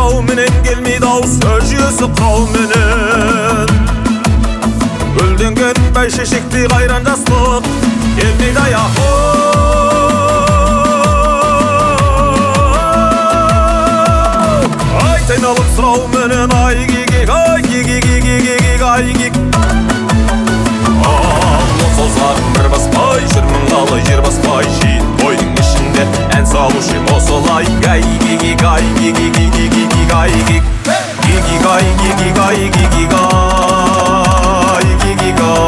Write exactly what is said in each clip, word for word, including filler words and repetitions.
жау менен келмейді ау сөз жүйесі қау менен. Гүлденген бәйшешектей қайран жастық келмейді аяқы. Айналып сұрау менен ай гигиг, ай гигиг, гигиг, ай гиг. Аллы созағым бір баспай, жүрмін қалай жер баспай. Жиын тойдың ішінде ән салушы осылай. Ай гигиг, ай гигиг, гигиг, ай гиг. Гигиг, ай гигиг, ай гигиг, ай гигиг, ай.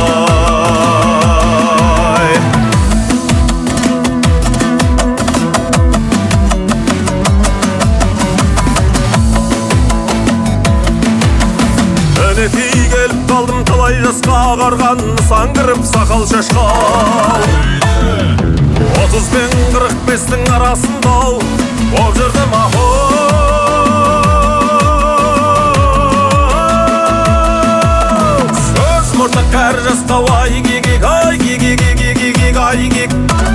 Әнетей келіп қалдым талай жасқа, ағарған нысан кіріп сақал шашқал. Отыз бен қырық бестің арасында боп жүрдім ағу. Сөз мұртық әр жасқа ай гигиг, ай гигиг, гигиг, ай гиг.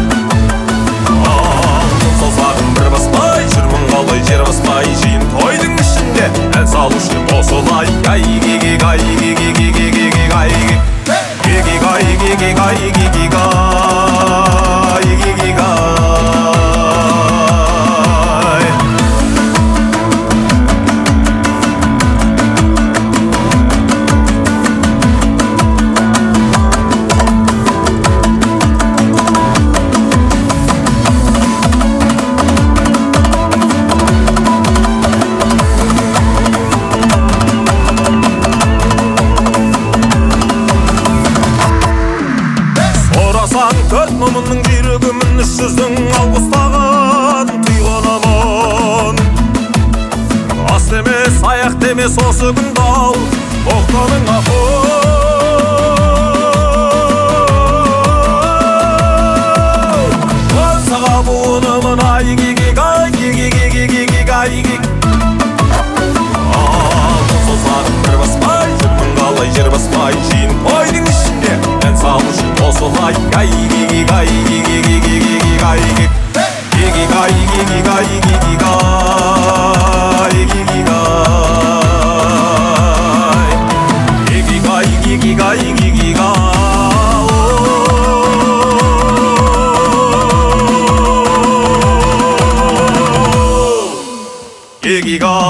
Аллы созағым бір баспай, жүрмін қалай жер баспай. Жиын тойдың ішінде ән салушы осылай. Ай гигиг, ай гигиг, гигиг, ай гиг. Гигиг, ай гигиг, ай гигиг, ай гигиг, ай. Төрт мұмынның жүйрегімін үш жүздің алғыстаған түйғанамын. Ас демес, аяқ демес осы күнді ал тоқтаның ақы. Қансаға буынымын ай гигиг, ай гигиг, гигиг, ай гиг. Алтын созағым бір баспай, жүрмін қалай жер баспай. Жиын тойдың ішінде ән салушы осылай. Ай гигиг, ай гигиг, гигиг, ай гиг. Гигиг, ай гигиг, ай гигиг, ай гигиг, ай. Гигиг, ай гигиг, ай гигиг, ай. Гигиг, ай.